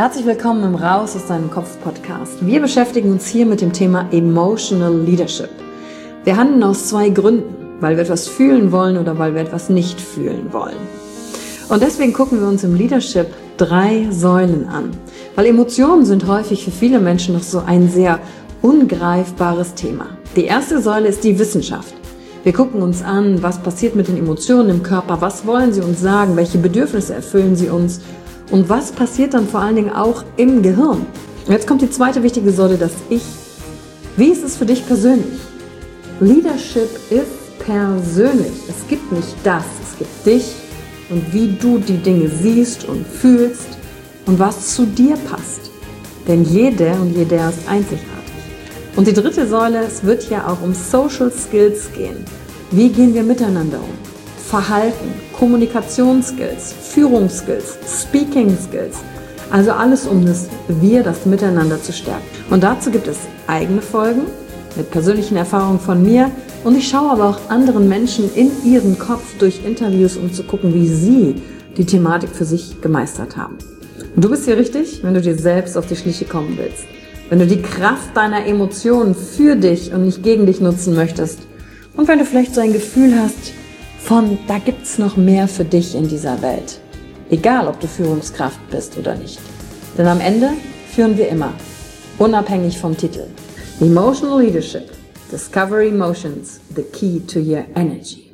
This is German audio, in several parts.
Herzlich willkommen im Raus aus deinem Kopf Podcast. Wir beschäftigen uns hier mit dem Thema Emotional Leadership. Wir handeln aus zwei Gründen, weil wir etwas fühlen wollen oder weil wir etwas nicht fühlen wollen. Und deswegen gucken wir uns im Leadership 3 Säulen an, weil Emotionen sind häufig für viele Menschen noch so ein sehr ungreifbares Thema. Die erste Säule ist die Wissenschaft. Wir gucken uns an, was passiert mit den Emotionen im Körper, was wollen sie uns sagen, welche Bedürfnisse erfüllen sie uns und was passiert dann vor allen Dingen auch im Gehirn. Und jetzt kommt die zweite wichtige Säule, das Ich. Wie ist es für dich persönlich? Leadership ist persönlich. Es gibt nicht das, es gibt dich und wie du die Dinge siehst und fühlst und was zu dir passt. Denn jede und jeder ist einzigartig. Und die dritte Säule, es wird ja auch um Social Skills gehen. Wie gehen wir miteinander um? Verhalten, Kommunikationsskills, Führungsskills, Speaking Skills. Also alles um das Miteinander zu stärken. Und dazu gibt es eigene Folgen mit persönlichen Erfahrungen von mir. Und ich schaue aber auch anderen Menschen in ihren Kopf durch Interviews, um zu gucken, wie sie die Thematik für sich gemeistert haben. Und du bist hier richtig, wenn du dir selbst auf die Schliche kommen willst. Wenn du die Kraft deiner Emotionen für dich und nicht gegen dich nutzen möchtest. Und wenn du vielleicht so ein Gefühl hast, da gibt's noch mehr für dich in dieser Welt. Egal, ob du Führungskraft bist oder nicht. Denn am Ende führen wir immer, unabhängig vom Titel. Emotional Leadership. Discover Emotions, the key to your energy.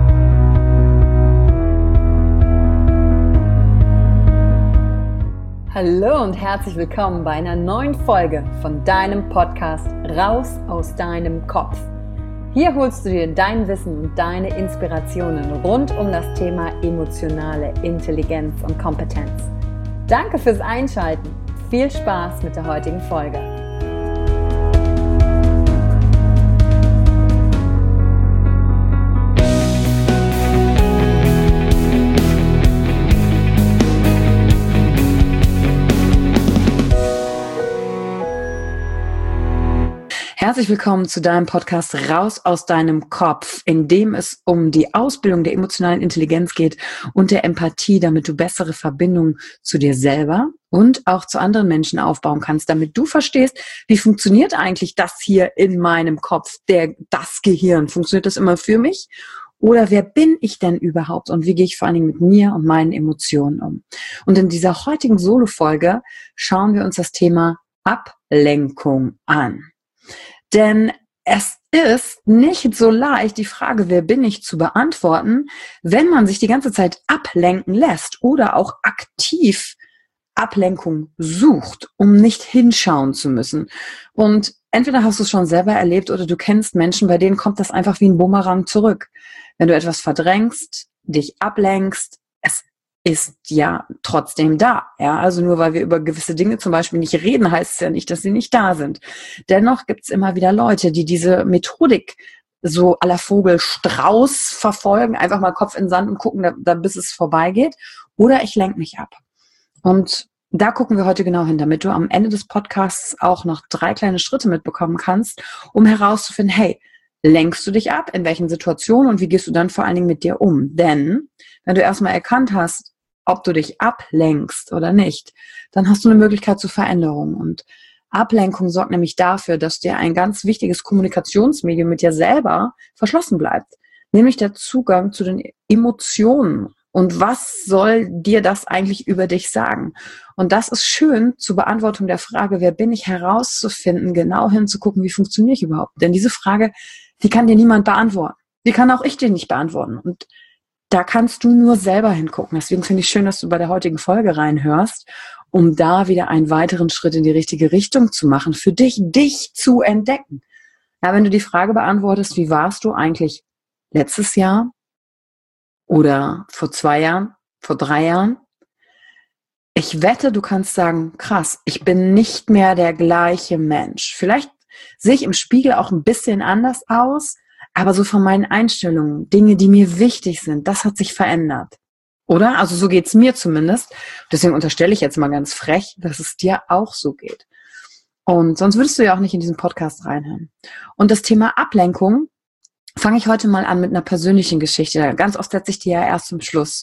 Hallo und herzlich willkommen bei einer neuen Folge von deinem Podcast Raus aus deinem Kopf. Hier holst du dir dein Wissen und deine Inspirationen rund um das Thema emotionale Intelligenz und Kompetenz. Danke fürs Einschalten. Viel Spaß mit der heutigen Folge. Herzlich willkommen zu deinem Podcast Raus aus deinem Kopf, in dem es um die Ausbildung der emotionalen Intelligenz geht und der Empathie, damit du bessere Verbindungen zu dir selber und auch zu anderen Menschen aufbauen kannst, damit du verstehst, wie funktioniert eigentlich das hier in meinem Kopf, das Gehirn. Funktioniert das immer für mich? Oder wer bin ich denn überhaupt und wie gehe ich vor allen Dingen mit mir und meinen Emotionen um? Und in dieser heutigen Solo-Folge schauen wir uns das Thema Ablenkung an. Denn es ist nicht so leicht, die Frage, wer bin ich, zu beantworten, wenn man sich die ganze Zeit ablenken lässt oder auch aktiv Ablenkung sucht, um nicht hinschauen zu müssen. Und entweder hast du es schon selber erlebt oder du kennst Menschen, bei denen kommt das einfach wie ein Bumerang zurück. Wenn du etwas verdrängst, dich ablenkst, es ist ja trotzdem da. Ja, also nur weil wir über gewisse Dinge zum Beispiel nicht reden, heißt es ja nicht, dass sie nicht da sind. Dennoch gibt es immer wieder Leute, die diese Methodik so à la Vogel-Strauß verfolgen, einfach mal Kopf in den Sand und gucken, bis es vorbeigeht. Oder ich lenke mich ab. Und da gucken wir heute genau hin, damit du am Ende des Podcasts auch noch 3 kleine Schritte mitbekommen kannst, um herauszufinden, hey, lenkst du dich ab? In welchen Situationen? Und wie gehst du dann vor allen Dingen mit dir um? Denn wenn du erstmal erkannt hast, ob du dich ablenkst oder nicht, dann hast du eine Möglichkeit zur Veränderung. Und Ablenkung sorgt nämlich dafür, dass dir ein ganz wichtiges Kommunikationsmedium mit dir selber verschlossen bleibt. Nämlich der Zugang zu den Emotionen. Und was soll dir das eigentlich über dich sagen? Und das ist schön zur Beantwortung der Frage, wer bin ich, herauszufinden, genau hinzugucken, wie funktioniere ich überhaupt? Denn diese Frage, die kann dir niemand beantworten. Die kann auch ich dir nicht beantworten. Und da kannst du nur selber hingucken. Deswegen finde ich schön, dass du bei der heutigen Folge reinhörst, um da wieder einen weiteren Schritt in die richtige Richtung zu machen, für dich zu entdecken. Ja, wenn du die Frage beantwortest, wie warst du eigentlich letztes Jahr oder vor 2 Jahren, vor 3 Jahren? Ich wette, du kannst sagen, krass, ich bin nicht mehr der gleiche Mensch. Vielleicht sehe ich im Spiegel auch ein bisschen anders aus, aber so von meinen Einstellungen, Dinge, die mir wichtig sind, das hat sich verändert. Oder? Also so geht's mir zumindest. Deswegen unterstelle ich jetzt mal ganz frech, dass es dir auch so geht. Und sonst würdest du ja auch nicht in diesen Podcast reinhören. Und das Thema Ablenkung fange ich heute mal an mit einer persönlichen Geschichte. Ganz oft setze ich die ja erst zum Schluss.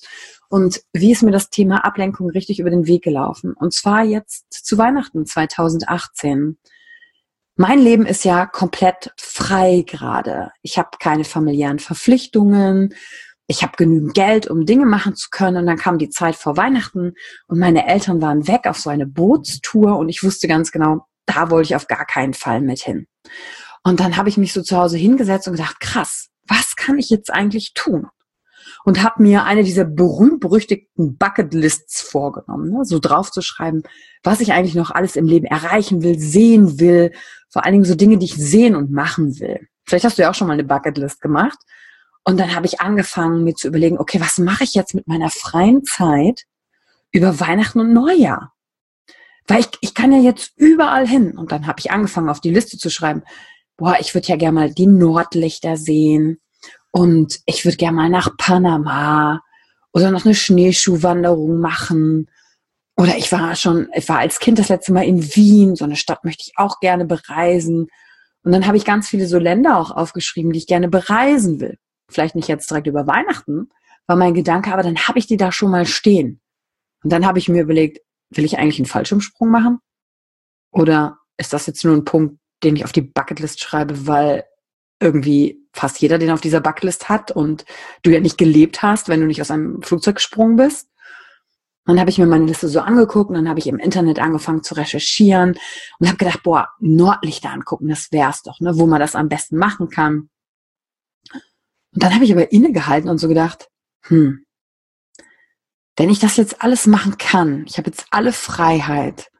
Und wie ist mir das Thema Ablenkung richtig über den Weg gelaufen? Und zwar jetzt zu Weihnachten 2018. Mein Leben ist ja komplett frei gerade. Ich habe keine familiären Verpflichtungen. Ich habe genügend Geld, um Dinge machen zu können. Und dann kam die Zeit vor Weihnachten und meine Eltern waren weg auf so eine Bootstour und ich wusste ganz genau, da wollte ich auf gar keinen Fall mit hin. Und dann habe ich mich so zu Hause hingesetzt und gedacht, krass, was kann ich jetzt eigentlich tun? Und habe mir eine dieser berühmt-berüchtigten Bucketlists vorgenommen, ne? So draufzuschreiben, was ich eigentlich noch alles im Leben erreichen will, sehen will, vor allen Dingen so Dinge, die ich sehen und machen will. Vielleicht hast du ja auch schon mal eine Bucketlist gemacht. Und dann habe ich angefangen, mir zu überlegen, okay, was mache ich jetzt mit meiner freien Zeit über Weihnachten und Neujahr? Weil ich kann ja jetzt überall hin. Und dann habe ich angefangen, auf die Liste zu schreiben, boah, ich würde ja gerne mal die Nordlichter sehen. Und ich würde gerne mal nach Panama oder noch eine Schneeschuhwanderung machen. Oder ich war als Kind das letzte Mal in Wien. So eine Stadt möchte ich auch gerne bereisen. Und dann habe ich ganz viele so Länder auch aufgeschrieben, die ich gerne bereisen will. Vielleicht nicht jetzt direkt über Weihnachten, war mein Gedanke, aber dann habe ich die da schon mal stehen. Und dann habe ich mir überlegt, will ich eigentlich einen Fallschirmsprung machen? Oder ist das jetzt nur ein Punkt, den ich auf die Bucketlist schreibe, weil irgendwie fast jeder den auf dieser Bucketlist hat und du ja nicht gelebt hast, wenn du nicht aus einem Flugzeug gesprungen bist? Dann habe ich mir meine Liste so angeguckt und dann habe ich im Internet angefangen zu recherchieren und habe gedacht, boah, Nordlichter angucken, das wär's doch, ne, wo man das am besten machen kann. Und dann habe ich aber innegehalten und so gedacht, wenn ich das jetzt alles machen kann, ich habe jetzt alle Freiheit,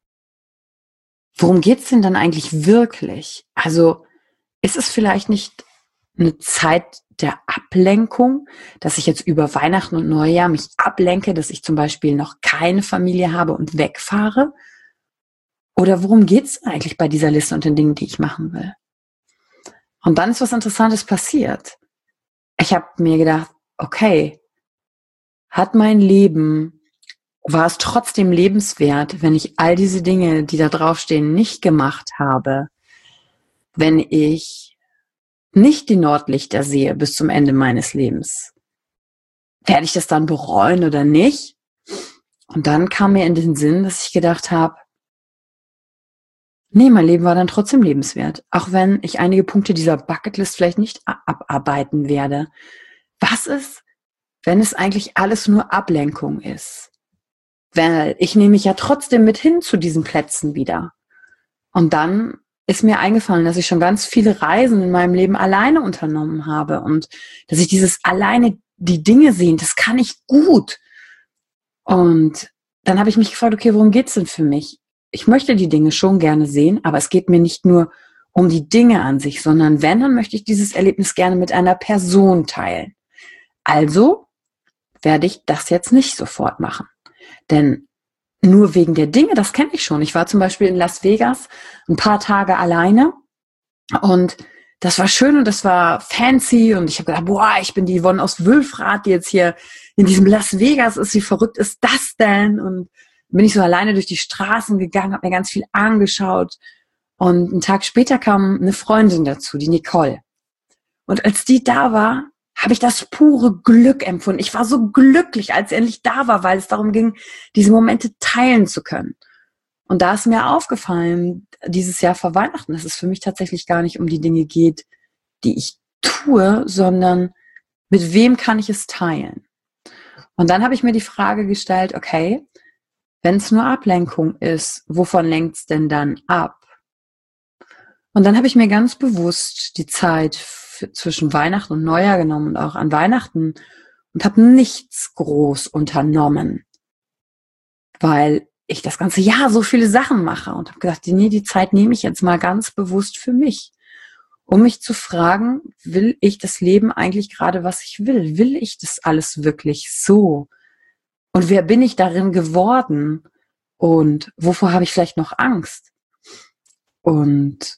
worum geht's denn dann eigentlich wirklich? Also ist es vielleicht nicht eine Zeit der Ablenkung, dass ich jetzt über Weihnachten und Neujahr mich ablenke, dass ich zum Beispiel noch keine Familie habe und wegfahre? Oder worum geht's eigentlich bei dieser Liste und den Dingen, die ich machen will? Und dann ist was Interessantes passiert. Ich habe mir gedacht, okay, war es trotzdem lebenswert, wenn ich all diese Dinge, die da draufstehen, nicht gemacht habe, wenn ich nicht die Nordlichter sehe bis zum Ende meines Lebens? Werde ich das dann bereuen oder nicht? Und dann kam mir in den Sinn, dass ich gedacht habe, nee, mein Leben war dann trotzdem lebenswert, auch wenn ich einige Punkte dieser Bucketlist vielleicht nicht abarbeiten werde. Was ist, wenn es eigentlich alles nur Ablenkung ist? Weil ich nehme mich ja trotzdem mit hin zu diesen Plätzen wieder. Und dann ist mir eingefallen, dass ich schon ganz viele Reisen in meinem Leben alleine unternommen habe und dass ich dieses alleine die Dinge sehen, das kann ich gut. Und dann habe ich mich gefragt, okay, worum geht's denn für mich? Ich möchte die Dinge schon gerne sehen, aber es geht mir nicht nur um die Dinge an sich, sondern wenn, dann möchte ich dieses Erlebnis gerne mit einer Person teilen. Also werde ich das jetzt nicht sofort machen. Denn nur wegen der Dinge, das kenne ich schon. Ich war zum Beispiel in Las Vegas ein paar Tage alleine und das war schön und das war fancy und ich habe gedacht, boah, ich bin die Yvonne aus Wülfrath, die jetzt hier in diesem Las Vegas ist. Wie verrückt ist das denn? Und bin ich so alleine durch die Straßen gegangen, habe mir ganz viel angeschaut und einen Tag später kam eine Freundin dazu, die Nicole. Und als die da war, habe ich das pure Glück empfunden. Ich war so glücklich, als sie endlich da war, weil es darum ging, diese Momente teilen zu können. Und da ist mir aufgefallen, dieses Jahr vor Weihnachten, dass es für mich tatsächlich gar nicht um die Dinge geht, die ich tue, sondern mit wem kann ich es teilen? Und dann habe ich mir die Frage gestellt, okay, wenn es nur Ablenkung ist, wovon lenkt es denn dann ab? Und dann habe ich mir ganz bewusst die Zeit zwischen Weihnachten und Neujahr genommen und auch an Weihnachten und habe nichts groß unternommen, weil ich das ganze Jahr so viele Sachen mache und habe gedacht, nee, die Zeit nehme ich jetzt mal ganz bewusst für mich, um mich zu fragen, will ich das Leben eigentlich gerade, was ich will? Will ich das alles wirklich so? Und wer bin ich darin geworden? Und wovor habe ich vielleicht noch Angst? Und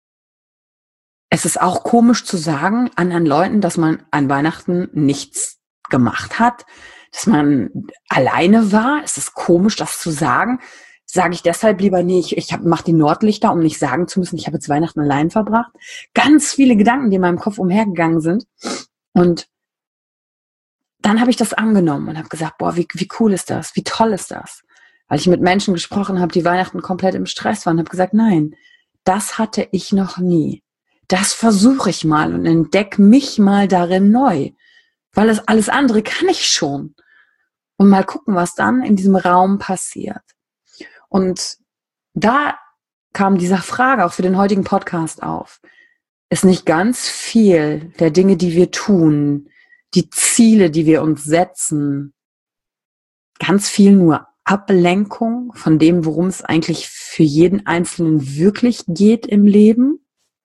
es ist auch komisch zu sagen anderen Leuten, dass man an Weihnachten nichts gemacht hat, dass man alleine war. Es ist komisch, das zu sagen. Sage ich deshalb lieber, nee, ich mache die Nordlichter, um nicht sagen zu müssen, ich habe jetzt Weihnachten allein verbracht. Ganz viele Gedanken, die in meinem Kopf umhergegangen sind. Und dann habe ich das angenommen und habe gesagt, boah, wie cool ist das? Wie toll ist das? Weil ich mit Menschen gesprochen habe, die Weihnachten komplett im Stress waren, habe gesagt, nein, das hatte ich noch nie. Das versuche ich mal und entdecke mich mal darin neu. Weil das alles andere kann ich schon. Und mal gucken, was dann in diesem Raum passiert. Und da kam dieser Frage auch für den heutigen Podcast auf. Ist nicht ganz viel der Dinge, die wir tun, die Ziele, die wir uns setzen, ganz viel nur Ablenkung von dem, worum es eigentlich für jeden Einzelnen wirklich geht im Leben?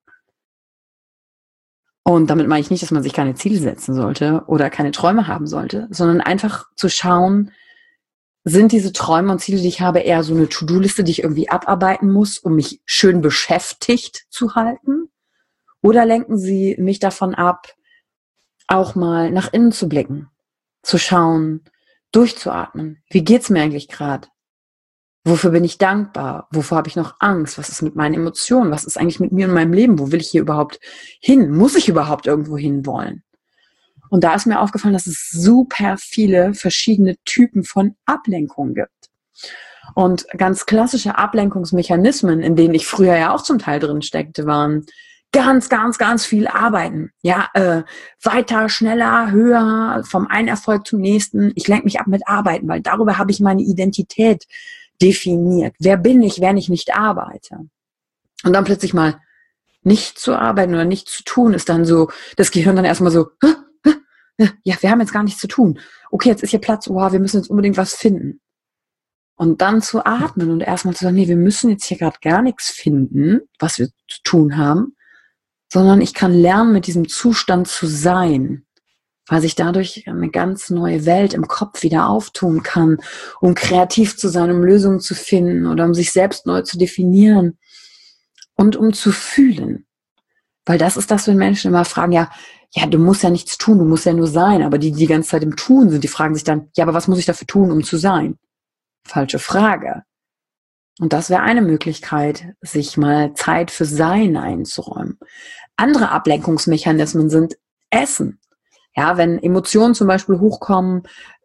Und damit meine ich nicht, dass man sich keine Ziele setzen sollte oder keine Träume haben sollte, sondern einfach zu schauen, sind diese Träume und Ziele, die ich habe, eher so eine To-Do-Liste, die ich irgendwie abarbeiten muss, um mich schön beschäftigt zu halten? Oder lenken sie mich davon ab, auch mal nach innen zu blicken, zu schauen, durchzuatmen? Wie geht's mir eigentlich gerade? Wofür bin ich dankbar? Wovor habe ich noch Angst? Was ist mit meinen Emotionen? Was ist eigentlich mit mir und meinem Leben? Wo will ich hier überhaupt hin? Muss ich überhaupt irgendwo hin wollen? Und da ist mir aufgefallen, dass es super viele verschiedene Typen von Ablenkungen gibt. Und ganz klassische Ablenkungsmechanismen, in denen ich früher ja auch zum Teil drin steckte, waren ganz viel arbeiten. Ja, weiter, schneller, höher, vom einen Erfolg zum nächsten. Ich lenke mich ab mit Arbeiten, weil darüber habe ich meine Identität definiert. Wer bin ich, wenn ich nicht arbeite? Und dann plötzlich mal nicht zu arbeiten oder nicht zu tun, ist dann so, das Gehirn dann erstmal so, ja, wir haben jetzt gar nichts zu tun. Okay, jetzt ist hier Platz, wow, wir müssen jetzt unbedingt was finden. Und dann zu atmen und erstmal zu sagen, nee, wir müssen jetzt hier gerade gar nichts finden, was wir zu tun haben, sondern ich kann lernen, mit diesem Zustand zu sein, weil sich dadurch eine ganz neue Welt im Kopf wieder auftun kann, um kreativ zu sein, um Lösungen zu finden oder um sich selbst neu zu definieren und um zu fühlen. Weil das ist das, wenn Menschen immer fragen, ja, du musst ja nichts tun, du musst ja nur sein, aber die ganze Zeit im Tun sind, die fragen sich dann, ja, aber was muss ich dafür tun, um zu sein? Falsche Frage. Und das wäre eine Möglichkeit, sich mal Zeit für Sein einzuräumen. Andere Ablenkungsmechanismen sind Essen. Ja, wenn Emotionen zum Beispiel hochkommen,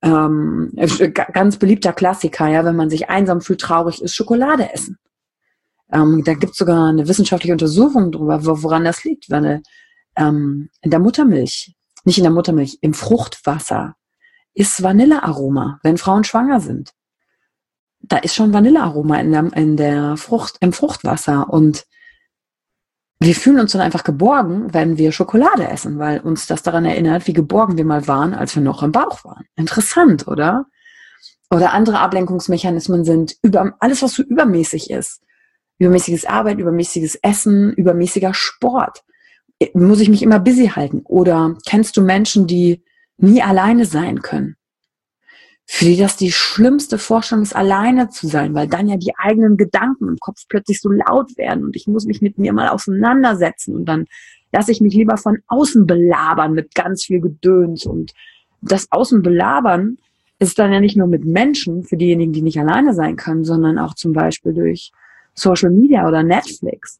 ganz beliebter Klassiker, ja, wenn man sich einsam fühlt, traurig ist, Schokolade essen. Da gibt es sogar eine wissenschaftliche Untersuchung darüber, woran das liegt, weil in der Muttermilch, nicht in der Muttermilch, im Fruchtwasser ist Vanillearoma, wenn Frauen schwanger sind. Da ist schon Vanillearoma im Fruchtwasser und wir fühlen uns dann einfach geborgen, wenn wir Schokolade essen, weil uns das daran erinnert, wie geborgen wir mal waren, als wir noch im Bauch waren. Interessant, oder? Oder andere Ablenkungsmechanismen sind alles, was so übermäßig ist. Übermäßiges Arbeiten, übermäßiges Essen, übermäßiger Sport. Muss ich mich immer busy halten? Oder kennst du Menschen, die nie alleine sein können? Für die das die schlimmste Vorstellung ist, alleine zu sein, weil dann ja die eigenen Gedanken im Kopf plötzlich so laut werden und ich muss mich mit mir mal auseinandersetzen und dann lasse ich mich lieber von außen belabern mit ganz viel Gedöns und das Außenbelabern ist dann ja nicht nur mit Menschen, für diejenigen, die nicht alleine sein können, sondern auch zum Beispiel durch Social Media oder Netflix,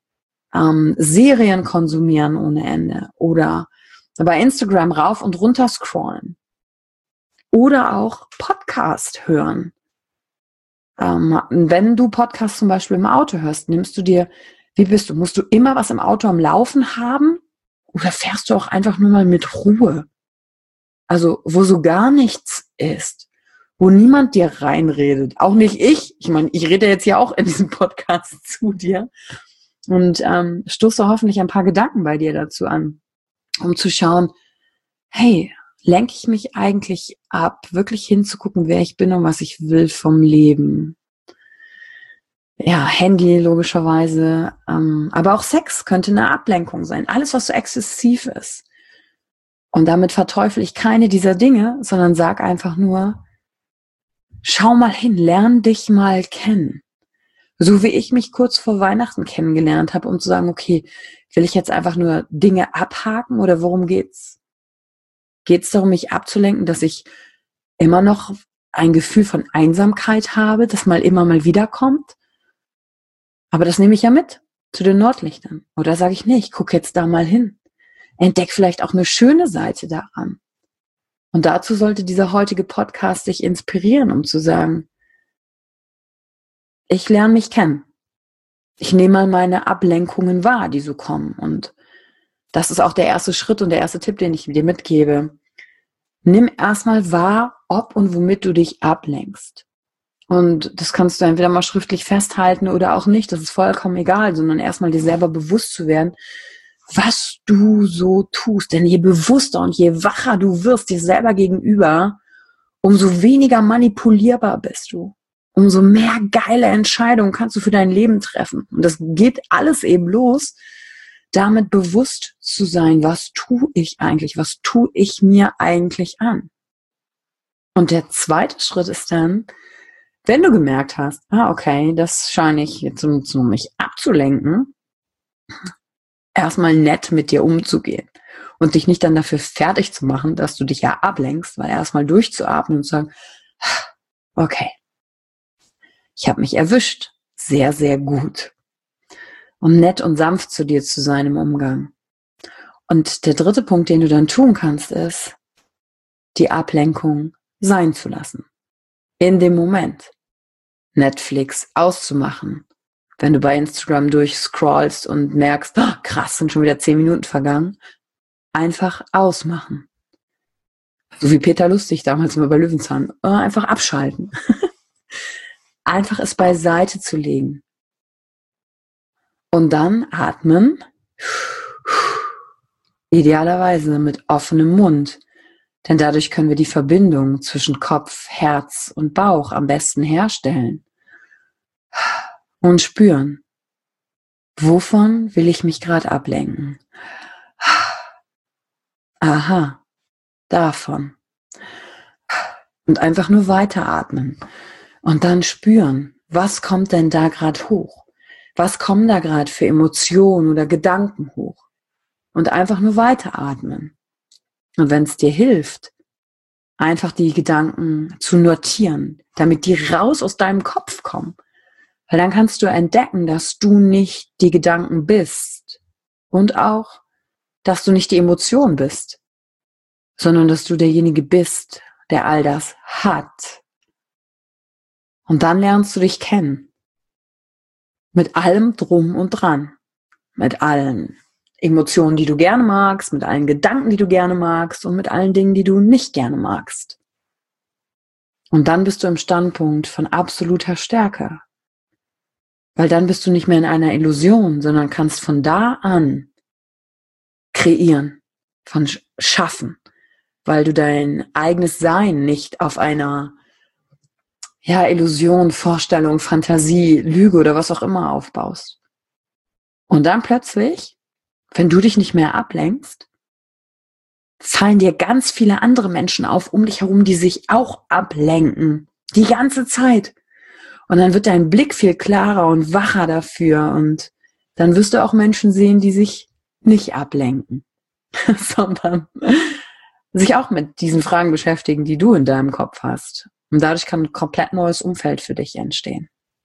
Serien konsumieren ohne Ende oder bei Instagram rauf und runter scrollen. Oder auch Podcast hören. Wenn du Podcast zum Beispiel im Auto hörst, musst du immer was im Auto am Laufen haben? Oder fährst du auch einfach nur mal mit Ruhe? Also, wo so gar nichts ist, wo niemand dir reinredet. Auch nicht ich. Ich meine, ich rede jetzt ja auch in diesem Podcast zu dir und stoße hoffentlich ein paar Gedanken bei dir dazu an, um zu schauen, hey, lenke ich mich eigentlich ab, wirklich hinzugucken, wer ich bin und was ich will vom Leben. Ja, Handy logischerweise, aber auch Sex könnte eine Ablenkung sein. Alles, was so exzessiv ist. Und damit verteufel ich keine dieser Dinge, sondern sag einfach nur, schau mal hin, lern dich mal kennen. So wie ich mich kurz vor Weihnachten kennengelernt habe, um zu sagen, okay, will ich jetzt einfach nur Dinge abhaken oder worum geht's? Geht es darum, mich abzulenken, dass ich immer noch ein Gefühl von Einsamkeit habe, das immer mal wiederkommt? Aber das nehme ich ja mit zu den Nordlichtern. Oder sage ich, nee, ich gucke jetzt da mal hin. Entdeck vielleicht auch eine schöne Seite daran. Und dazu sollte dieser heutige Podcast dich inspirieren, um zu sagen, ich lerne mich kennen. Ich nehme mal meine Ablenkungen wahr, die so kommen. Und das ist auch der erste Schritt und der erste Tipp, den ich dir mitgebe. Nimm erstmal wahr, ob und womit du dich ablenkst. Und das kannst du entweder mal schriftlich festhalten oder auch nicht. Das ist vollkommen egal, sondern erstmal dir selber bewusst zu werden, was du so tust. Denn je bewusster und je wacher du wirst dir selber gegenüber, umso weniger manipulierbar bist du. Umso mehr geile Entscheidungen kannst du für dein Leben treffen. Und das geht alles eben los, damit bewusst zu sein, was tue ich eigentlich, was tue ich mir eigentlich an. Und der zweite Schritt ist dann, wenn du gemerkt hast, okay, das scheine ich jetzt um mich abzulenken, erstmal nett mit dir umzugehen und dich nicht dann dafür fertig zu machen, dass du dich ja ablenkst, weil erstmal durchzuatmen und zu sagen, okay, ich habe mich erwischt, sehr, sehr gut. Und nett und sanft zu dir zu sein im Umgang. Und der dritte Punkt, den du dann tun kannst, ist, die Ablenkung sein zu lassen. In dem Moment. Netflix auszumachen. Wenn du bei Instagram durchscrollst und merkst, krass, sind schon wieder 10 Minuten vergangen. Einfach ausmachen. So wie Peter Lustig damals immer bei Löwenzahn. Einfach abschalten. Einfach es beiseite zu legen. Und dann atmen. Idealerweise mit offenem Mund. Denn dadurch können wir die Verbindung zwischen Kopf, Herz und Bauch am besten herstellen. Und spüren. Wovon will ich mich gerade ablenken? Aha, davon. Und einfach nur weiteratmen. Und dann spüren, was kommt denn da gerade hoch? Was kommen da gerade für Emotionen oder Gedanken hoch? Und einfach nur weiteratmen. Und wenn es dir hilft, einfach die Gedanken zu notieren, damit die raus aus deinem Kopf kommen. Weil dann kannst du entdecken, dass du nicht die Gedanken bist. Und auch, dass du nicht die Emotion bist. Sondern dass du derjenige bist, der all das hat. Und dann lernst du dich kennen. Mit allem Drum und Dran. Mit allen Emotionen, die du gerne magst, mit allen Gedanken, die du gerne magst und mit allen Dingen, die du nicht gerne magst. Und dann bist du im Standpunkt von absoluter Stärke. Weil dann bist du nicht mehr in einer Illusion, sondern kannst von da an kreieren, von schaffen, weil du dein eigenes Sein nicht auf einer Illusion, Vorstellung, Fantasie, Lüge oder was auch immer aufbaust. Und dann plötzlich, wenn du dich nicht mehr ablenkst, fallen dir ganz viele andere Menschen auf um dich herum, die sich auch ablenken. Die ganze Zeit. Und dann wird dein Blick viel klarer und wacher dafür. Und dann wirst du auch Menschen sehen, die sich nicht ablenken, sondern sich auch mit diesen Fragen beschäftigen, die du in deinem Kopf hast. Und dadurch kann ein komplett neues Umfeld für dich entstehen.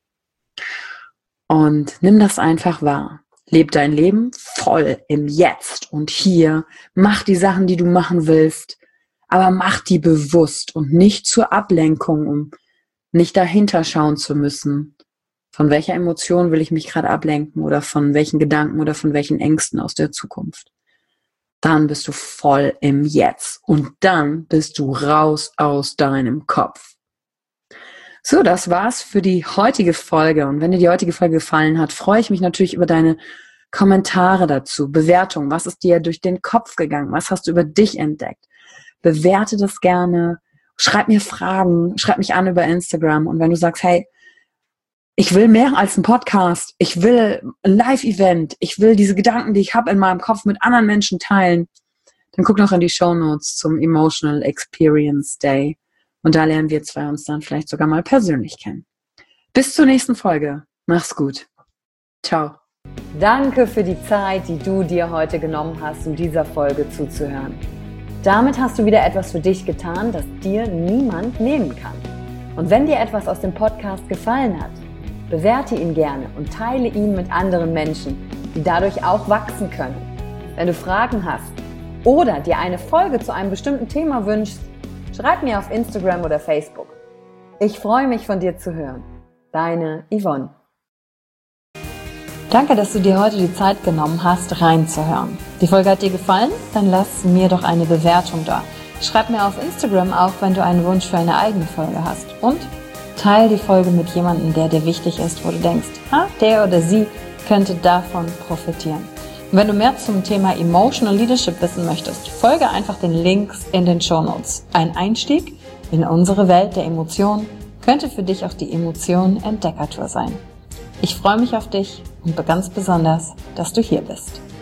Und nimm das einfach wahr. Leb dein Leben voll im Jetzt und hier. Mach die Sachen, die du machen willst, aber mach die bewusst und nicht zur Ablenkung, um nicht dahinter schauen zu müssen. Von welcher Emotion will ich mich gerade ablenken oder von welchen Gedanken oder von welchen Ängsten aus der Zukunft. Dann bist du voll im Jetzt und dann bist du raus aus deinem Kopf. So, das war's für die heutige Folge. Und wenn dir die heutige Folge gefallen hat, freue ich mich natürlich über deine Kommentare dazu, Bewertungen. Was ist dir durch den Kopf gegangen? Was hast du über dich entdeckt? Bewerte das gerne. Schreib mir Fragen. Schreib mich an über Instagram. Und wenn du sagst, hey, ich will mehr als einen Podcast. Ich will ein Live-Event. Ich will diese Gedanken, die ich habe in meinem Kopf mit anderen Menschen teilen. Dann guck noch in die Shownotes zum Emotional Experience Day. Und da lernen wir zwei uns dann vielleicht sogar mal persönlich kennen. Bis zur nächsten Folge. Mach's gut. Ciao. Danke für die Zeit, die du dir heute genommen hast, um dieser Folge zuzuhören. Damit hast du wieder etwas für dich getan, das dir niemand nehmen kann. Und wenn dir etwas aus dem Podcast gefallen hat, bewerte ihn gerne und teile ihn mit anderen Menschen, die dadurch auch wachsen können. Wenn du Fragen hast oder dir eine Folge zu einem bestimmten Thema wünschst, Schreib mir auf Instagram oder Facebook. Ich freue mich, von dir zu hören. Deine Yvonne. Danke, dass du dir heute die Zeit genommen hast, reinzuhören. Die Folge hat dir gefallen? Dann lass mir doch eine Bewertung da. Schreib mir auf Instagram auch, wenn du einen Wunsch für eine eigene Folge hast. Und teile die Folge mit jemandem, der dir wichtig ist, wo du denkst, der oder sie könnte davon profitieren. Und wenn du mehr zum Thema Emotional Leadership wissen möchtest, folge einfach den Links in den Shownotes. Ein Einstieg in unsere Welt der Emotionen könnte für dich auch die Emotionen-Entdeckertour sein. Ich freue mich auf dich und ganz besonders, dass du hier bist.